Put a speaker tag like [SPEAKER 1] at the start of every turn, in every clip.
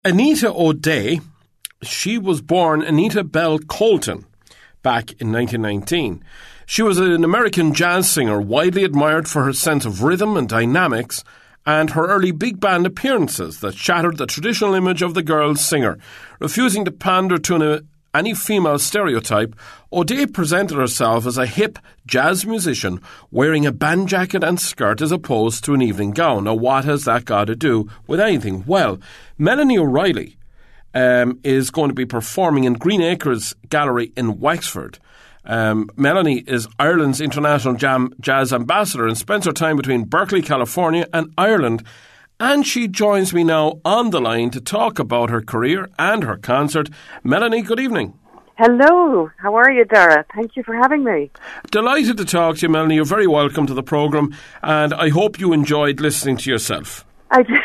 [SPEAKER 1] Anita O'Day, she was born Anita Bell Colton back in 1919. She was an American jazz singer widely admired for her sense of rhythm and dynamics and her early big band appearances that shattered the traditional image of the girl singer. Refusing to pander to any female stereotype, O'Day presented herself as a hip jazz musician wearing a band jacket and skirt as opposed to an evening gown. Now, what has that got to do with anything? Well, Melanie O'Reilly is going to be performing in Green Acres Gallery in Wexford. Melanie is Ireland's international jazz ambassador and spends her time between Berkeley, California and Ireland. And she joins me now on the line to talk about her career and her concert. Melanie, good evening.
[SPEAKER 2] Hello, how are you, Dara? Thank you for having me.
[SPEAKER 1] Delighted to talk to you, Melanie. You're very welcome to the programme, and I hope you enjoyed listening to yourself.
[SPEAKER 2] I did.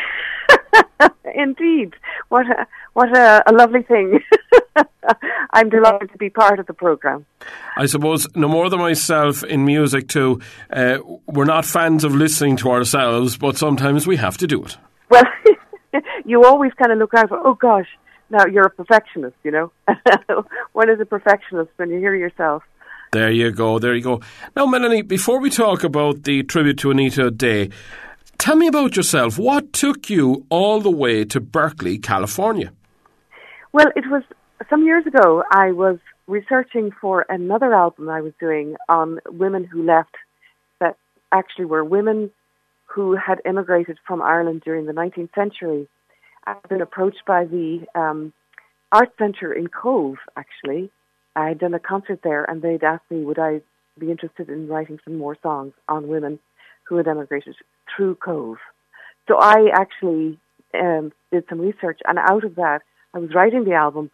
[SPEAKER 2] Indeed. What a lovely thing. I'm delighted to be part of the programme.
[SPEAKER 1] I suppose, no more than myself in music too, we're not fans of listening to ourselves, but sometimes we have to do it.
[SPEAKER 2] Well, you always kind of look out for, oh gosh, now you're a perfectionist, you know. One is a perfectionist when you hear yourself.
[SPEAKER 1] There you go. Now, Melanie, before we talk about the tribute to Anita O'Day, tell me about yourself. What took you all the way to Berkeley, California?
[SPEAKER 2] Well, it was some years ago. I was researching for another album I was doing on women who left, that actually were women who had immigrated from Ireland during the 19th century. I've been approached by the Art Centre in Cove, actually. I had done a concert there, and they'd asked me would I be interested in writing some more songs on women who had emigrated through Cove. So I actually did some research, and out of that, I was writing the album.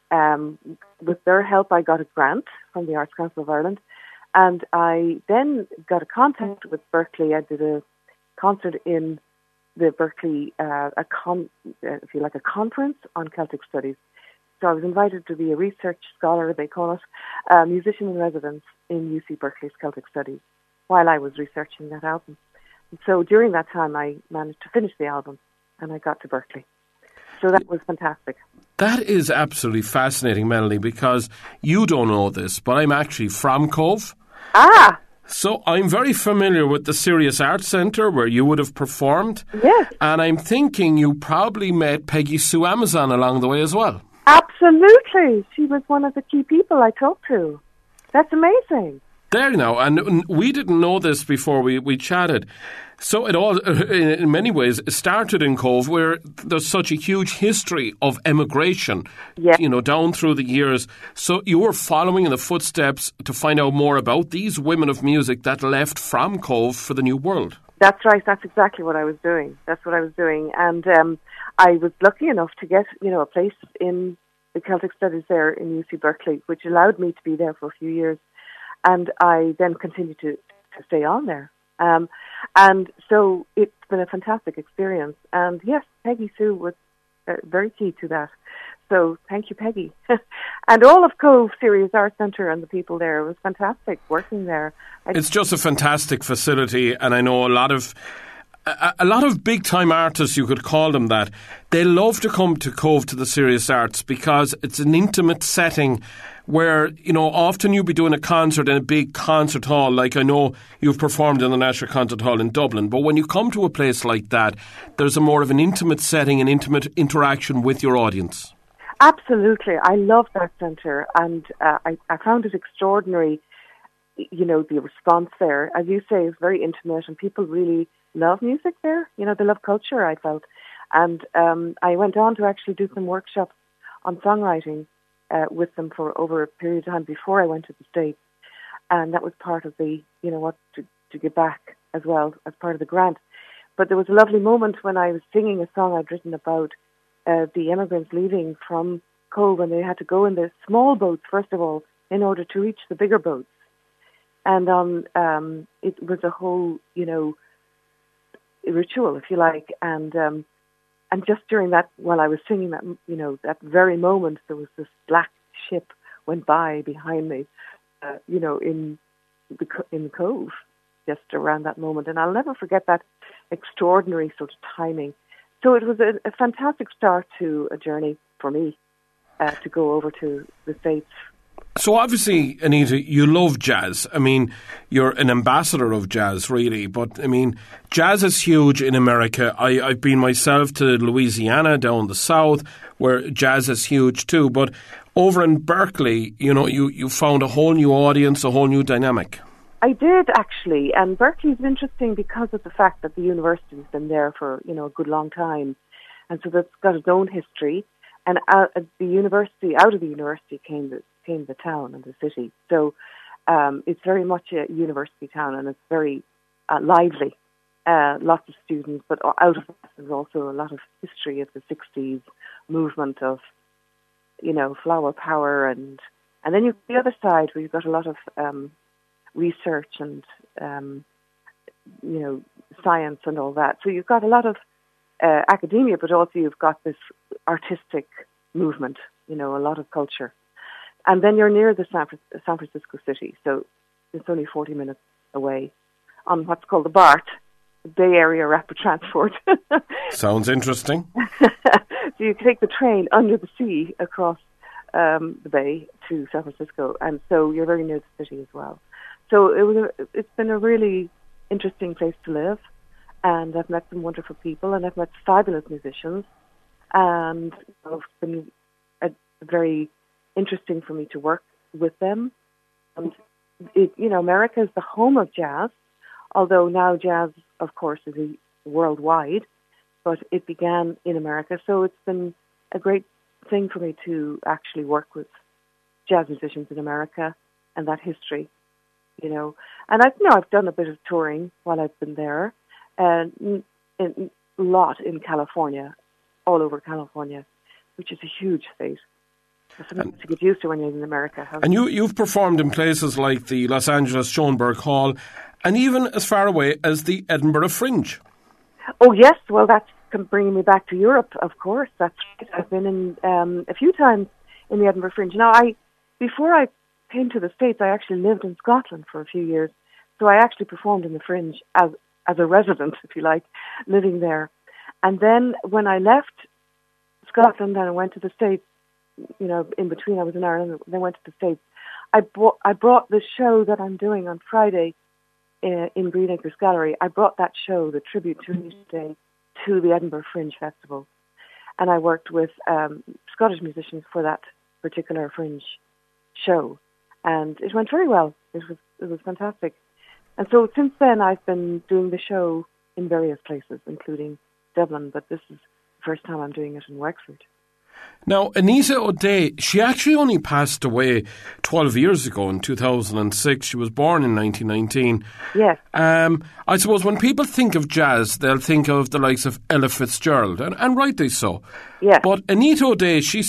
[SPEAKER 2] With their help, I got a grant from the Arts Council of Ireland, and I then got a contact with Berkeley. I did a concert in the Berkeley, if you like, a conference on Celtic Studies. So I was invited to be a research scholar, they call it, musician in residence in UC Berkeley's Celtic Studies, while I was researching that album. And so during that time, I managed to finish the album, and I got to Berkeley. So that was fantastic.
[SPEAKER 1] That is absolutely fascinating, Melanie, because you don't know this, but I'm actually from Cove.
[SPEAKER 2] Ah!
[SPEAKER 1] So I'm very familiar with the Sirius Arts Centre where you would have performed.
[SPEAKER 2] Yes.
[SPEAKER 1] And I'm thinking you probably met Peggy Sue Amazon along the way as well.
[SPEAKER 2] Absolutely. She was one of the key people I talked to. That's amazing.
[SPEAKER 1] There now, and we didn't know this before we chatted. So it all, in many ways, started in Cove, where there's such a huge history of emigration,
[SPEAKER 2] yes,
[SPEAKER 1] down through the years. So you were following in the footsteps to find out more about these women of music that left from Cove for the New World.
[SPEAKER 2] That's right. That's exactly what I was doing. And I was lucky enough to get, a place in the Celtic Studies there in UC Berkeley, which allowed me to be there for a few years. And I then continued to stay on there. And so it's been a fantastic experience. And yes, Peggy Sue was very key to that. So thank you, Peggy. And all of Cove Sirius Arts Centre and the people there, it was fantastic working there.
[SPEAKER 1] It's just a fantastic facility, and I know a lot of big-time artists, you could call them that, they love to come to Cove to the Sirius Arts because it's an intimate setting where, often you'll be doing a concert in a big concert hall, like I know you've performed in the National Concert Hall in Dublin, but when you come to a place like that, there's a more of an intimate setting, an intimate interaction with your audience.
[SPEAKER 2] Absolutely. I love that centre, and I found it extraordinary, the response there. As you say, it's very intimate, and people really love music there. They love culture, I felt. And I went on to actually do some workshops on songwriting with them for over a period of time before I went to the States. And that was part of the, to give back as well as part of the grant. But there was a lovely moment when I was singing a song I'd written about the immigrants leaving from Cove, and they had to go in the small boats, first of all, in order to reach the bigger boats. And it was a whole, ritual, if you like, and just during that, while I was singing that, that very moment, there was this black ship went by behind me, in the Cove, just around that moment, and I'll never forget that extraordinary sort of timing. So it was a fantastic start to a journey for me to go over to the States.
[SPEAKER 1] So obviously, Anita, you love jazz. I mean, you're an ambassador of jazz, really. But, I mean, jazz is huge in America. I've been myself to Louisiana, down the south, where jazz is huge too. But over in Berkeley, you know, you found a whole new audience, a whole new dynamic.
[SPEAKER 2] I did, actually. And Berkeley's interesting because of the fact that the university's been there for, you know, a good long time. And so that's got its own history. And out of the university came the town and the city. So it's very much a university town, and it's very lively. Lots of students, but out of that there's also a lot of history of the 60s movement of, you know, flower power. And then you've the other side where you've got a lot of research and, you know, science and all that. So you've got a lot of academia, but also you've got this artistic movement, you know, a lot of culture. And then you're near the San Francisco city, so it's only 40 minutes away on what's called the BART, Bay Area Rapid Transport.
[SPEAKER 1] Sounds interesting.
[SPEAKER 2] So you can take the train under the sea across the bay to San Francisco, and so you're very near the city as well. So it's been a really interesting place to live, and I've met some wonderful people, and I've met fabulous musicians, and it's been very interesting for me to work with them. And you know, America is the home of jazz, although now jazz, of course, is worldwide, but it began in America. So it's been a great thing for me to actually work with jazz musicians in America and that history, you know. And I've done a bit of touring while I've been there, and a lot in California, all over California, which is a huge state. It's something to get used to when you're in America.
[SPEAKER 1] And you've performed in places like the Los Angeles Schoenberg Hall, and even as far away as the Edinburgh Fringe.
[SPEAKER 2] Oh yes, well that's bringing me back to Europe, of course. That's right. I've been in a few times in the Edinburgh Fringe. Now, before I came to the States, I actually lived in Scotland for a few years, so I actually performed in the Fringe as a resident, if you like, living there. And then when I left Scotland and I went to the States, you know, in between I was in Ireland, then went to the States, I brought the show that I'm doing on Friday in Greenacres Gallery. I brought that show, the tribute to Anita O'Day, to the Edinburgh Fringe Festival. And I worked with Scottish musicians for that particular Fringe show. And it went very well. It was fantastic. And so since then I've been doing the show in various places, including Dublin, but this is the first time I'm doing it in Wexford.
[SPEAKER 1] Now, Anita O'Day, she actually only passed away 12 years ago in 2006. She was born in 1919.
[SPEAKER 2] Yes.
[SPEAKER 1] I suppose when people think of jazz, they'll think of the likes of Ella Fitzgerald, and rightly so.
[SPEAKER 2] Yes.
[SPEAKER 1] But Anita O'Day, she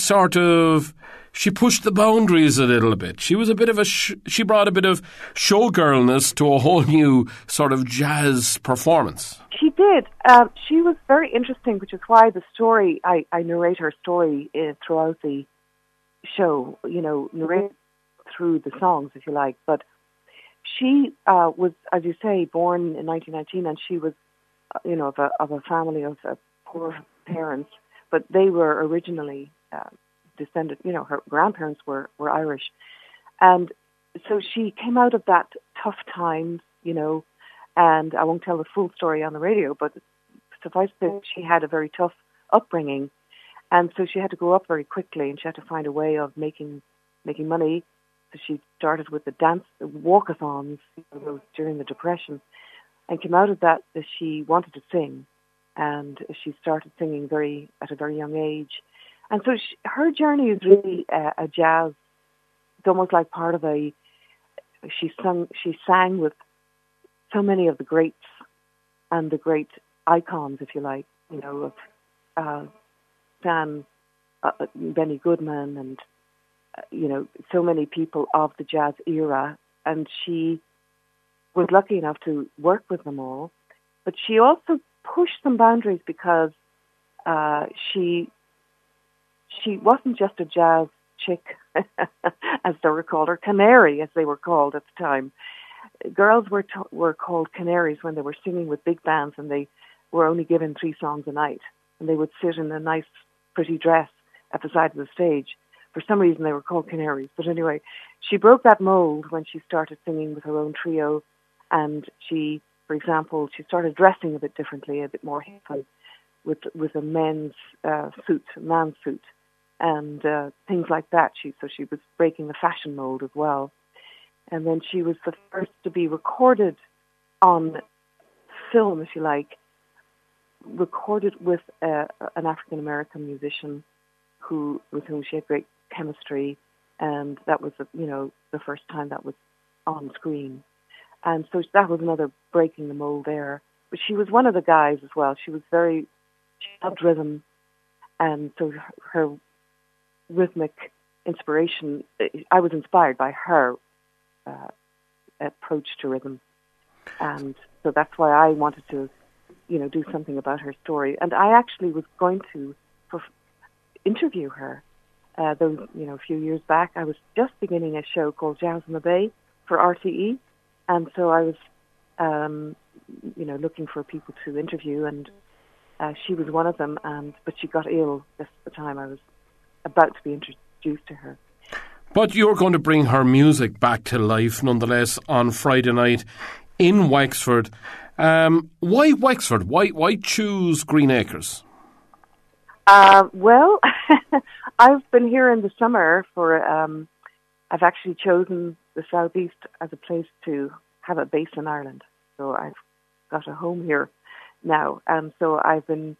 [SPEAKER 1] pushed the boundaries a little bit. She was a bit of she brought a bit of showgirlness to a whole new sort of jazz performance.
[SPEAKER 2] She did. She was very interesting, which is why the story, I narrate her story throughout the show, you know, narrate through the songs, if you like. But she was, as you say, born in 1919, and she was, you know, of a family of poor parents, but they were originally descended, you know, her grandparents were Irish. And so she came out of that tough time, you know, and I won't tell the full story on the radio, but suffice to say, she had a very tough upbringing. And so she had to grow up very quickly, and she had to find a way of making money. So she started with the walkathons, you know, during the Depression, and came out of that she wanted to sing. And she started singing at a very young age. And so her journey is really a jazz. It's almost like part of she sang with so many of the greats and the great icons, if you like, you know, of Benny Goodman and, you know, so many people of the jazz era. And she was lucky enough to work with them all. But she also pushed some boundaries because she wasn't just a jazz chick, as they were called, or canary, as they were called at the time. Girls were called canaries when they were singing with big bands, and they were only given 3 songs a night. and they would sit in a nice, pretty dress at the side of the stage. For some reason, they were called canaries. But anyway, she broke that mold when she started singing with her own trio. And she, for example, she started dressing a bit differently, a bit more hippie, with a man's suit, and things like that. So she was breaking the fashion mold as well. And then she was the first to be recorded on film, if you like, recorded with an African-American musician with whom she had great chemistry, and that was the first time that was on screen. And so that was another breaking the mold there. But she was one of the guys as well. She loved rhythm, and so her rhythmic inspiration, I was inspired by her approach to rhythm. And so that's why I wanted to, do something about her story. And I actually was going to interview her. A few years back, I was just beginning a show called Jazz in the Bay for RTE, and so I was, looking for people to interview, and she was one of them. But she got ill just at the time I was about to be introduced to her.
[SPEAKER 1] But you're going to bring her music back to life, nonetheless, on Friday night in Wexford. Why Wexford? Why choose Green Acres?
[SPEAKER 2] Well, I've been here in the summer I've actually chosen the Southeast as a place to have a base in Ireland. So I've got a home here now. And so I've been,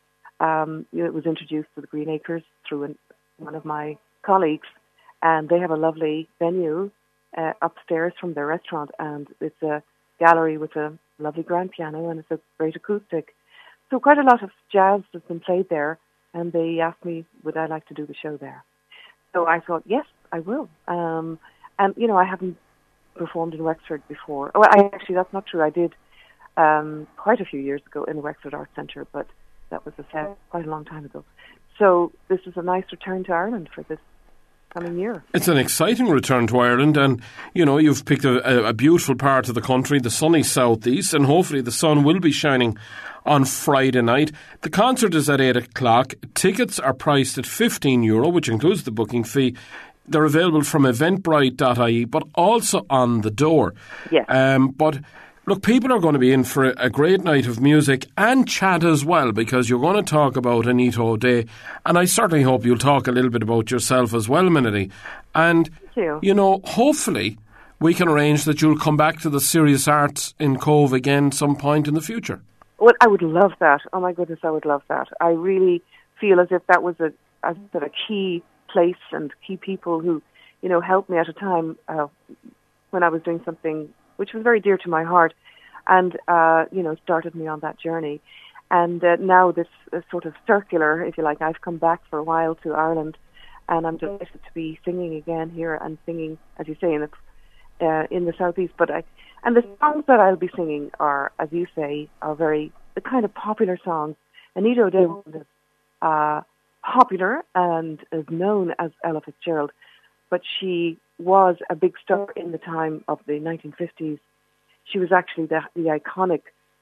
[SPEAKER 2] it was introduced to the Green Acres through one of my colleagues, and they have a lovely venue upstairs from their restaurant, and it's a gallery with a lovely grand piano, and it's a great acoustic. So quite a lot of jazz has been played there, and they asked me, would I like to do the show there? So I thought, yes, I will. And, I haven't performed in Wexford before. Well, that's not true. I did quite a few years ago in the Wexford Arts Centre, but that was quite a long time ago. So this is a nice return to Ireland for this coming year. It's
[SPEAKER 1] an exciting return to Ireland, and you've picked a beautiful part of the country, the sunny southeast, and hopefully the sun will be shining on Friday night. The concert is at 8 o'clock. Tickets are priced at €15, which includes the booking fee. They're available from eventbrite.ie, but also on the door.
[SPEAKER 2] Yes.
[SPEAKER 1] But look, people are going to be in for a great night of music and chat as well, because you're going to talk about Anita O'Day, and I certainly hope you'll talk a little bit about yourself as well, Melanie. And,
[SPEAKER 2] thank you.
[SPEAKER 1] Hopefully we can arrange that you'll come back to the Serious Arts in Cove again some point in the future.
[SPEAKER 2] Well, I would love that. Oh, my goodness, I would love that. I really feel as if that was a key place and key people who, helped me at a time when I was doing something which was very dear to my heart, and, started me on that journey. And now this sort of circular, if you like, I've come back for a while to Ireland, and I'm delighted to be singing again here and singing, as you say, in the southeast. And the songs that I'll be singing are, as you say, are the kind of popular songs. Anita O'Day was popular and is known as Ella Fitzgerald, but she was a big star in the time of the 1950s. She was actually the iconic,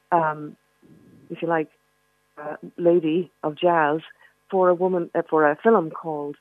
[SPEAKER 2] if you like, lady of jazz for a film called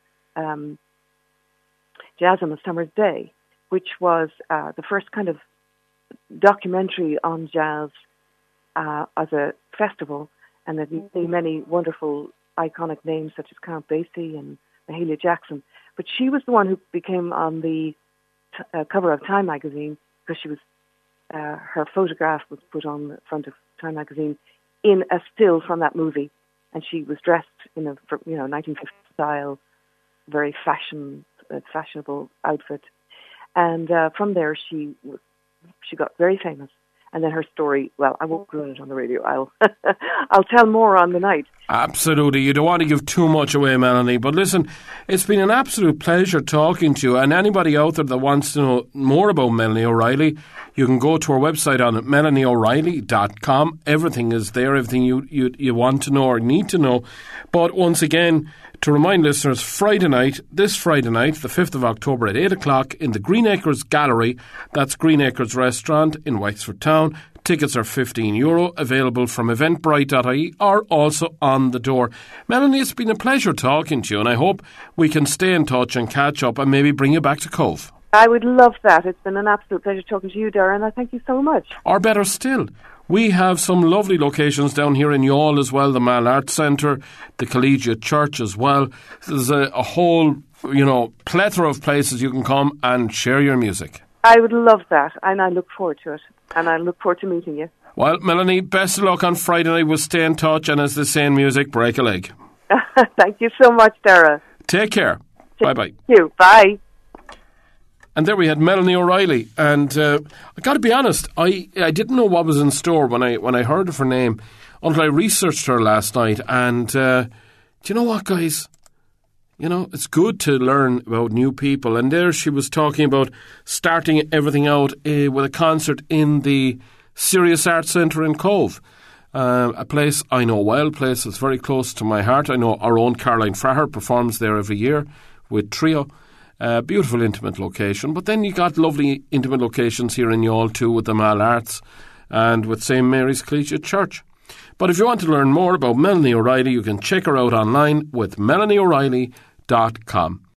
[SPEAKER 2] Jazz on a Summer's Day, which was the first kind of documentary on jazz as a festival, and there's many wonderful iconic names such as Count Basie and Mahalia Jackson. But she was the one who became on the cover of Time magazine, because she was her photograph was put on the front of Time magazine in a still from that movie, and she was dressed in a 1950s style, very fashionable outfit, and from there she got very famous. And then her story, well, I won't ruin it on the radio. I'll tell more on the night.
[SPEAKER 1] Absolutely. You don't want to give too much away, Melanie. But listen, it's been an absolute pleasure talking to you. And anybody out there that wants to know more about Melanie O'Reilly, you can go to our website on melanieoreilly.com. Everything is there, everything you want to know or need to know. But once again, to remind listeners, this Friday night, the 5th of October at 8 o'clock in the Green Acres Gallery, that's Green Acres Restaurant in Wexford Town. Tickets are €15, available from eventbrite.ie or also on the door. Melanie, it's been a pleasure talking to you, and I hope we can stay in touch and catch up and maybe bring you back to Cove.
[SPEAKER 2] I would love that. It's been an absolute pleasure talking to you, Darren. I thank you so much.
[SPEAKER 1] Or better still, we have some lovely locations down here in Youghal as well, the Mal Arts Centre, the Collegiate Church as well. There's a whole, plethora of places you can come and share your music.
[SPEAKER 2] I would love that, and I look forward to it. And I look forward to meeting you.
[SPEAKER 1] Well, Melanie, best of luck on Friday night. We'll stay in touch, and as they say in music, break a leg.
[SPEAKER 2] Thank you so much, Dara.
[SPEAKER 1] Take care. Bye-bye.
[SPEAKER 2] Thank you. Bye.
[SPEAKER 1] And there we had Melanie O'Reilly, and I got to be honest, I didn't know what was in store when I heard of her name until I researched her last night. And do you know what, guys? It's good to learn about new people. And there she was talking about starting everything out with a concert in the Sirius Arts Centre in Cove, a place I know well, a place that's very close to my heart. I know our own Caroline Fraher performs there every year with Trio. Beautiful, intimate location. But then you got lovely, intimate locations here in Youghal too, with the Mal Arts and with St. Mary's Collegiate Church. But if you want to learn more about Melanie O'Reilly, you can check her out online with melanieoreilly.com.